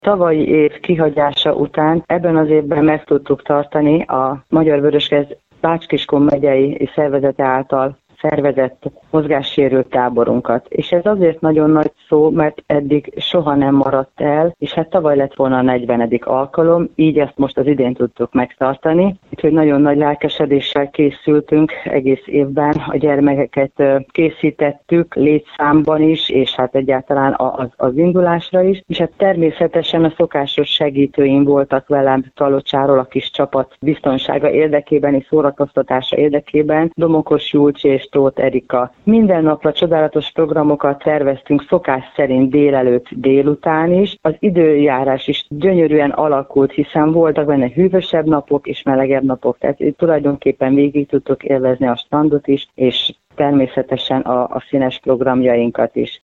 tavalyi év kihagyása után ebben az évben meg tudtuk tartani a Magyar Vöröskereszt Bács-Kiskun megyei szervezete által szervezett mozgássérült táborunkat. És ez azért nagyon nagy szó, mert eddig soha nem maradt el, és hát tavaly lett volna a 40. alkalom, így ezt most az idén tudtuk megtartani. Úgyhogy nagyon nagy lelkesedéssel készültünk egész évben, a gyermekeket készítettük létszámban is, és hát egyáltalán az indulásra is. És hát természetesen a szokásos segítőim voltak velem Kalocsáról, a kis csapat biztonsága érdekében és szórakoztatása érdekében, Domokos Julcsi és Tóth Erika. Minden napra csodálatos programokat terveztünk szokás szerint délelőtt, délután is. Az időjárás is gyönyörűen alakult, hiszen voltak benne hűvösebb napok és melegebb napok, tehát tulajdonképpen végig tudtuk élvezni a strandot is, és természetesen a színes programjainkat is.